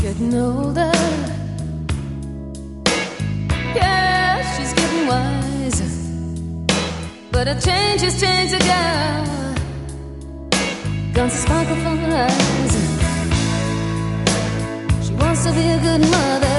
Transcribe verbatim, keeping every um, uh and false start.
getting older. Yeah, she's getting wiser, but a change has changed the girl. Guns a sparkle from her eyes. She wants to be a good mother.